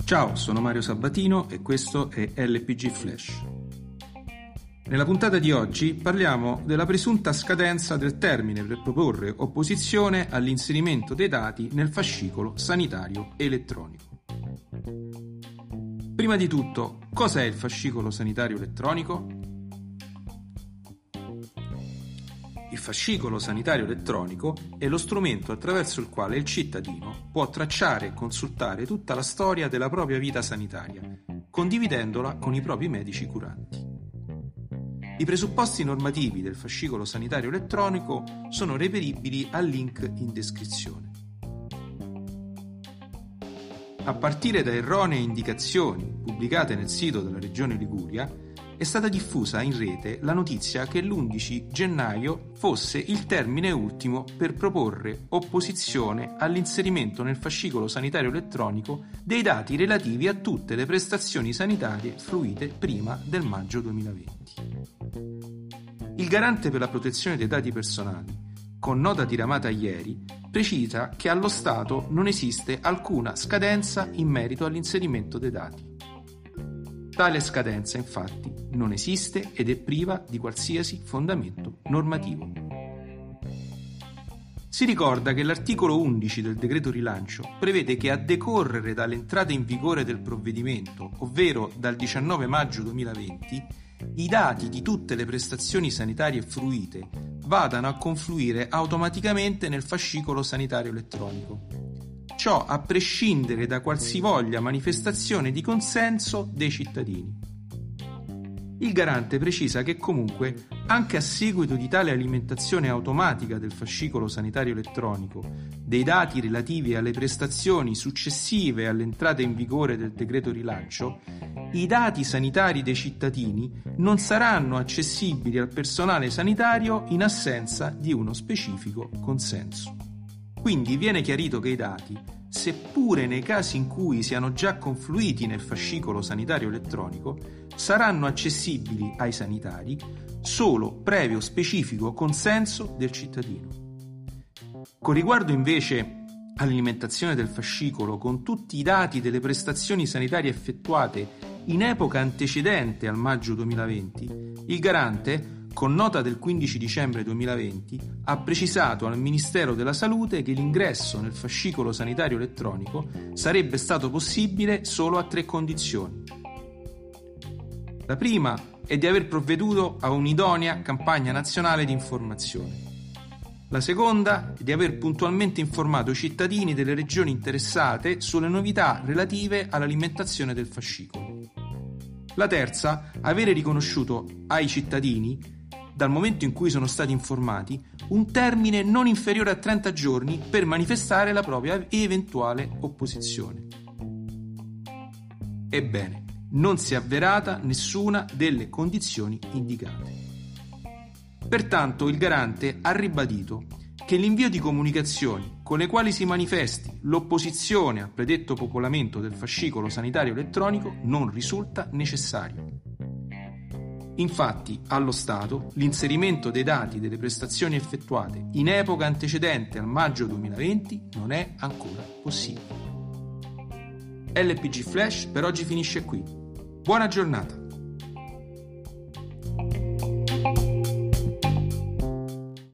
Ciao, sono Mario Sabatino e questo è LPG Flash. Nella puntata di oggi parliamo della presunta scadenza del termine per proporre opposizione all'inserimento dei dati nel fascicolo sanitario elettronico. Prima di tutto, cos'è il fascicolo sanitario elettronico? Il fascicolo sanitario elettronico è lo strumento attraverso il quale il cittadino può tracciare e consultare tutta la storia della propria vita sanitaria, condividendola con i propri medici curanti. I presupposti normativi del fascicolo sanitario elettronico sono reperibili al link in descrizione. A partire da erronee indicazioni pubblicate nel sito della Regione Liguria, è stata diffusa in rete la notizia che l'11 gennaio fosse il termine ultimo per proporre opposizione all'inserimento nel fascicolo sanitario elettronico dei dati relativi a tutte le prestazioni sanitarie fruite prima del maggio 2020. Il Garante per la protezione dei dati personali, con nota diramata ieri, precisa che allo Stato non esiste alcuna scadenza in merito all'inserimento dei dati. Tale scadenza, infatti, non esiste ed è priva di qualsiasi fondamento normativo. Si ricorda che l'articolo 11 del decreto rilancio prevede che a decorrere dall'entrata in vigore del provvedimento, ovvero dal 19 maggio 2020, i dati di tutte le prestazioni sanitarie fruite vadano a confluire automaticamente nel fascicolo sanitario elettronico. Ciò a prescindere da qualsivoglia manifestazione di consenso dei cittadini. Il Garante precisa che comunque, anche a seguito di tale alimentazione automatica del fascicolo sanitario elettronico dei dati relativi alle prestazioni successive all'entrata in vigore del decreto rilancio, i dati sanitari dei cittadini non saranno accessibili al personale sanitario in assenza di uno specifico consenso. Quindi viene chiarito che i dati, seppure nei casi in cui siano già confluiti nel fascicolo sanitario elettronico, saranno accessibili ai sanitari solo previo specifico consenso del cittadino. Con riguardo invece all'alimentazione del fascicolo con tutti i dati delle prestazioni sanitarie effettuate in epoca antecedente al maggio 2020, il Garante, con nota del 15 dicembre 2020, ha precisato al Ministero della Salute che l'ingresso nel fascicolo sanitario elettronico sarebbe stato possibile solo a 3 condizioni. La prima è di aver provveduto a un'idonea campagna nazionale di informazione. La seconda è di aver puntualmente informato i cittadini delle regioni interessate sulle novità relative all'alimentazione del fascicolo. La terza, avere riconosciuto ai cittadini, dal momento in cui sono stati informati, un termine non inferiore a 30 giorni per manifestare la propria eventuale opposizione. Ebbene, non si è avverata nessuna delle condizioni indicate. Pertanto il Garante ha ribadito che l'invio di comunicazioni con le quali si manifesti l'opposizione al predetto popolamento del fascicolo sanitario elettronico non risulta necessario. Infatti, allo Stato, l'inserimento dei dati delle prestazioni effettuate in epoca antecedente al maggio 2020 non è ancora possibile. LPG Flash per oggi finisce qui. Buona giornata!